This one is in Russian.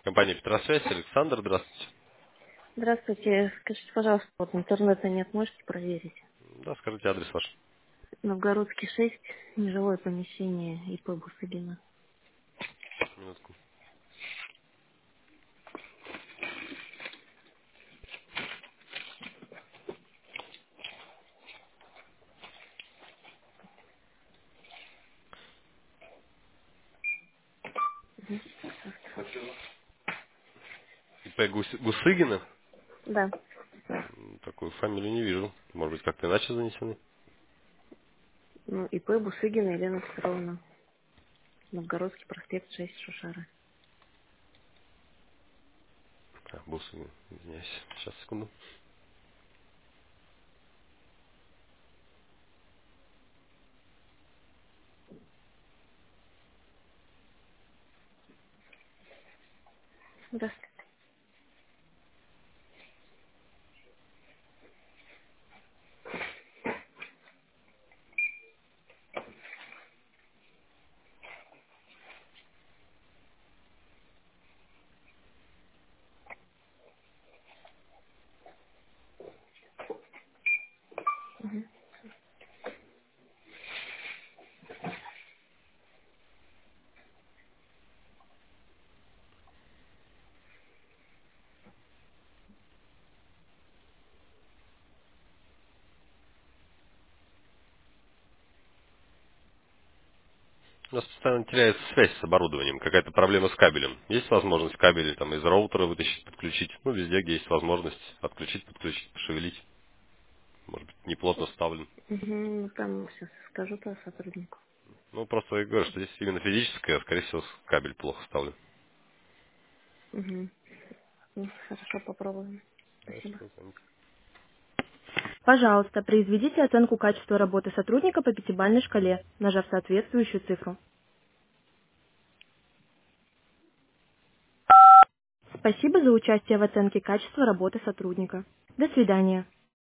Компания Петросвязь, Александр, здравствуйте. Здравствуйте. Скажите, пожалуйста, вот интернета нет, можете проверить? Да, скажите адрес ваш. Новгородский 6, нежилое помещение ИП Бусыгина. Минутку. ИП Гусыгина? Да. Такую фамилию не вижу. Может быть, как-то иначе занесены? Ну, ИП Бусыгина Елена Петровна. Новгородский проспект 6, Шушара. Гусыгин, извиняюсь. Сейчас, секунду. Здравствуйте. У нас постоянно теряется связь с оборудованием. Какая-то проблема с кабелем. Есть возможность кабели там из роутера вытащить, подключить? Ну, везде, где есть возможность отключить, подключить, пошевелить. Может быть, неплотно вставлен. Ну, там сейчас скажу-то сотруднику. Ну, просто я говорю, что здесь именно физическое, а, скорее всего, кабель плохо вставлен. Угу. Ну, хорошо, попробуем. Спасибо. Хорошо. Пожалуйста, произведите оценку качества работы сотрудника по пятибалльной шкале, нажав соответствующую цифру. Спасибо за участие в оценке качества работы сотрудника. До свидания.